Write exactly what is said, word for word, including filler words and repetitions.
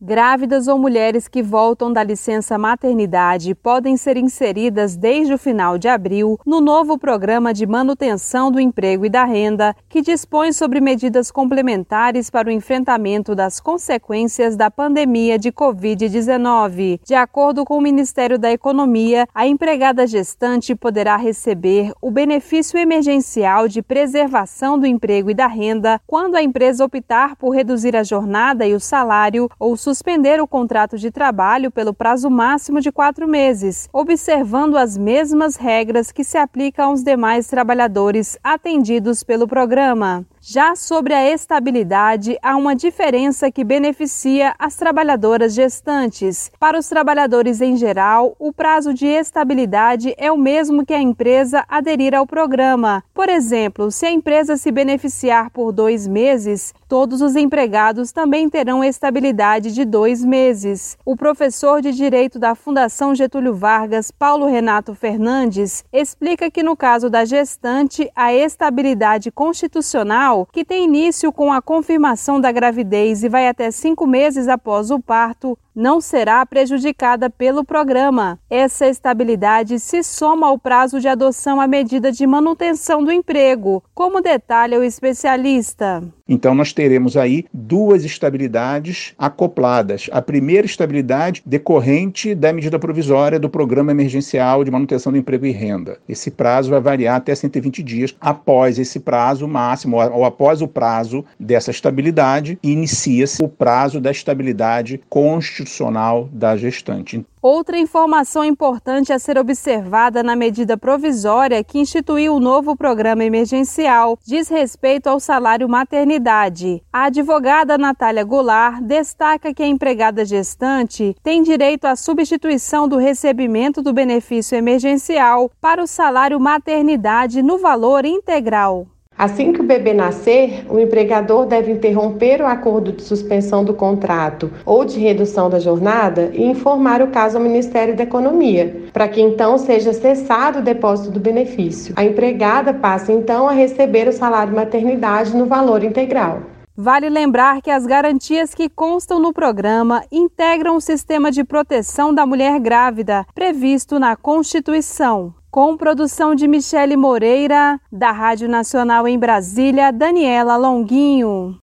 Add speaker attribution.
Speaker 1: Grávidas ou mulheres que voltam da licença maternidade podem ser inseridas desde o final de abril no novo Programa de Manutenção do Emprego e da Renda, que dispõe sobre medidas complementares para o enfrentamento das consequências da pandemia de covid dezenove. De acordo com o Ministério da Economia, a empregada gestante poderá receber o benefício emergencial de preservação do emprego e da renda quando a empresa optar por reduzir a jornada e o salário ou suspender o contrato de trabalho pelo prazo máximo de quatro meses, observando as mesmas regras que se aplicam aos demais trabalhadores atendidos pelo programa. Já sobre a estabilidade, há uma diferença que beneficia as trabalhadoras gestantes. Para os trabalhadores em geral, o prazo de estabilidade é o mesmo que a empresa aderir ao programa. Por exemplo, se a empresa se beneficiar por dois meses, todos os empregados também terão estabilidade de dois meses. O professor de Direito da Fundação Getúlio Vargas, Paulo Renato Fernandes, explica que no caso da gestante, a estabilidade constitucional, que tem início com a confirmação da gravidez e vai até cinco meses após o parto, não será prejudicada pelo programa. Essa estabilidade se soma ao prazo de adoção à medida de manutenção do emprego, como detalha o especialista.
Speaker 2: Então nós teremos aí duas estabilidades acopladas. A primeira estabilidade decorrente da medida provisória do Programa Emergencial de Manutenção do Emprego e Renda. Esse prazo vai variar até cento e vinte dias. Após esse prazo máximo, ou após o prazo dessa estabilidade, inicia-se o prazo da estabilidade constitucional da gestante.
Speaker 1: Outra informação importante a ser observada na medida provisória que instituiu o novo programa emergencial diz respeito ao salário maternidade. A advogada Natália Goulart destaca que a empregada gestante tem direito à substituição do recebimento do benefício emergencial para o salário maternidade no valor integral.
Speaker 3: Assim que o bebê nascer, o empregador deve interromper o acordo de suspensão do contrato ou de redução da jornada e informar o caso ao Ministério da Economia, para que então seja cessado o depósito do benefício. A empregada passa então a receber o salário maternidade no valor integral.
Speaker 1: Vale lembrar que as garantias que constam no programa integram o sistema de proteção da mulher grávida, previsto na Constituição. Com produção de Michele Moreira, da Rádio Nacional em Brasília, Daniela Longuinho.